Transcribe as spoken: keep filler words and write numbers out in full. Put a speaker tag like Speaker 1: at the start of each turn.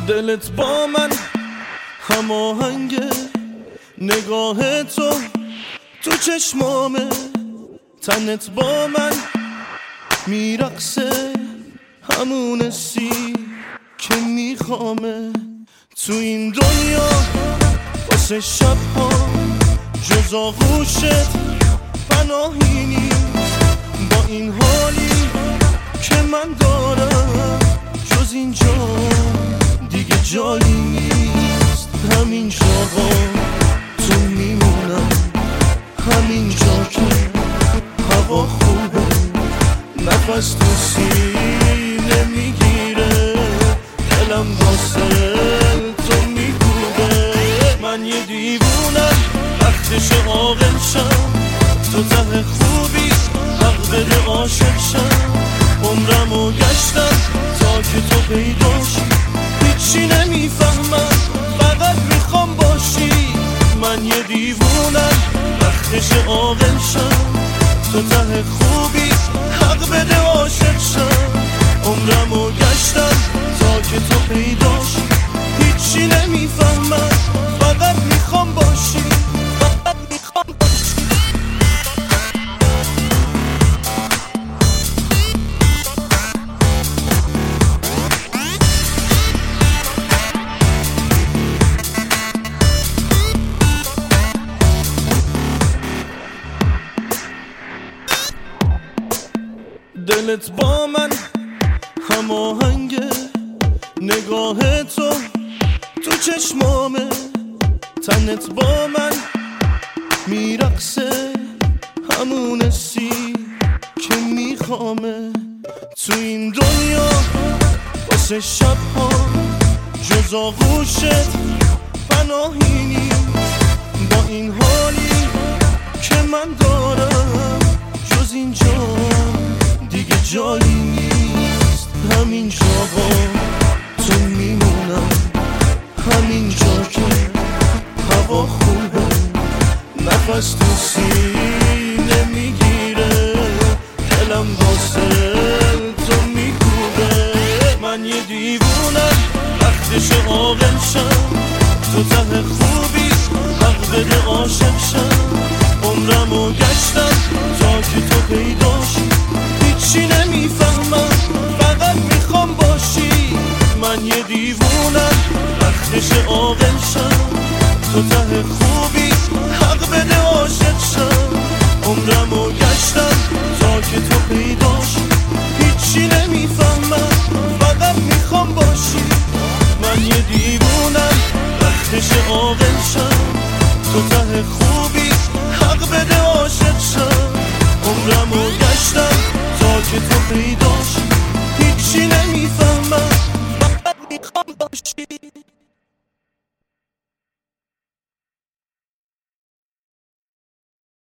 Speaker 1: دلت با من هماهنگه، نگاه تو تو چشمامه، تنت با من میرقصه، همون سی که میخوامه. تو این دنیا واسه شب ها جز آغوشت پناهی نیست، با این حالی که من دارم جز اینجا دیگه جایی نیست. همین جاها تو میمونم، همین جا که هوا خوبه، نفس تو سینه میگیره، دلم واسه تو میگوده. من یه دیوونم وقتش عاقل شم، تو ته خوبی حق بده عاشق شم. عمرمو گشتم تا که تو پیداشی، هیچی نمیفهمم فقط میخوام باشی. من یه دیوونم وقتش عاقل شم، تو ته خوبی حق بده عاشق شم. عمرمو گشتم تا که تو پیداشی، هیچی نمیفهمم فقط میخوام باشی، فقط میخوام باشی. دلت با من هماهنگه، نگاه تو تو چشمامه، تنت با من میرقصه، همون سی که میخوامه. تو این دنیا واسه شب ها جز آغوشت پناهی نیست، با این حالی که من دارم جز اینجا دیگه جایی نیست. همین جاها تو میمونم، همین جا که هوا خوبه، نفس تو سینه میگیره، دلم واسه تو میکوبه. من یه دیوونم وقتش عاقل شم، تو ته خوبی حق بده عاشق شم. عمرمو گشتم تا که تو پیداشی، هیچی نمیفهمم فقط میخوام باشی. من یه دیوونم وقتش عاقل شم، تو ته خوبی حق بده عاشق شم. عمرمو گشتم تا که تو پیداشی، هیچی نمیفهمم فقط میخوام باشی. من یه دیوونم وقتش عاقل شم، تو ته خوبی حق بده عاشق شم. عمرمو گشتم تا که تو پیداشی،